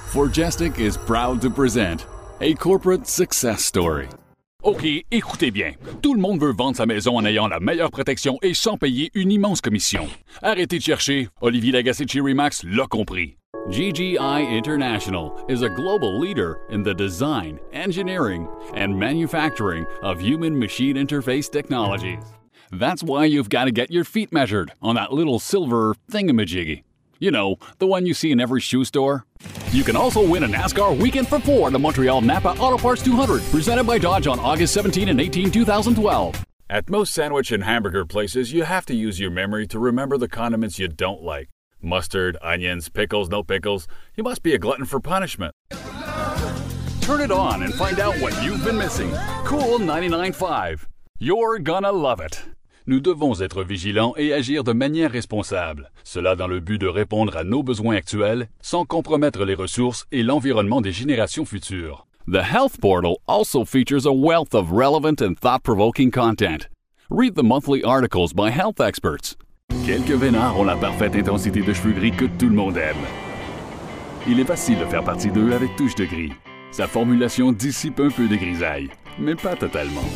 Forgestic is proud to present a corporate success story. OK, écoutez bien. Tout le monde veut vendre sa maison en ayant la meilleure protection et sans payer une immense commission. Arrêtez de chercher. Olivier Lagacé de chez Remax l'a compris. GGI International is a global leader in the design, engineering, and manufacturing of human-machine interface technologies. That's why you've got to get your feet measured on that little silver thingamajiggy. You know, the one you see in every shoe store. You can also win a NASCAR Weekend for 4 at the Montreal Napa Auto Parts 200, presented by Dodge on August 17 and 18, 2012. At most sandwich and hamburger places, you have to use your memory to remember the condiments you don't like. Mustard, onions, pickles, no pickles. You must be a glutton for punishment. Turn it on and find out what you've been missing. Cool 99.5. You're gonna love it. Nous devons être vigilants et agir de manière responsable, cela dans le but de répondre à nos besoins actuels sans compromettre les ressources et l'environnement des générations futures. The Health Portal also features a wealth of relevant and thought-provoking content. Read the monthly articles by health experts. Quelques vénards ont la parfaite intensité de cheveux gris que tout le monde aime. Il est facile de faire partie d'eux avec touche de gris. Sa formulation dissipe un peu de grisaille, mais pas totalement.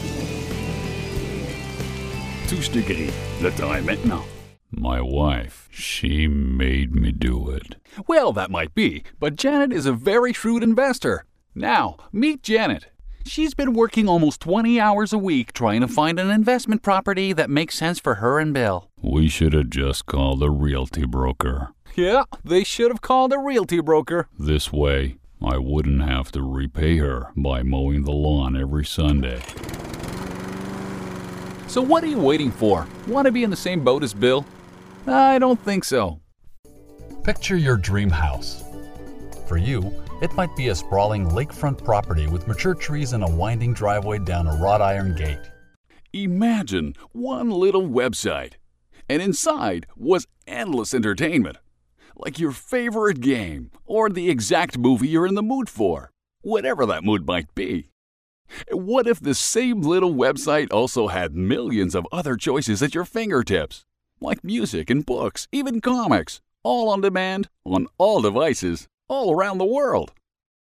Touche de gris, le temps est maintenant. My wife, she made me do it. Well, that might be, but Janet is a very shrewd investor. Now, meet Janet. She's been working almost 20 hours a week trying to find an investment property that makes sense for her and Bill. We should have just called a realty broker. Yeah, they should have called a realty broker. This way, I wouldn't have to repay her by mowing the lawn every Sunday. So what are you waiting for? Want to be in the same boat as Bill? I don't think so. Picture your dream house. For you, it might be a sprawling lakefront property with mature trees and a winding driveway down a wrought iron gate. Imagine one little website, and inside was endless entertainment, like your favorite game or the exact movie you're in the mood for, whatever that mood might be. What if the same little website also had millions of other choices at your fingertips, like music and books, even comics, all on demand, on all devices, all around the world?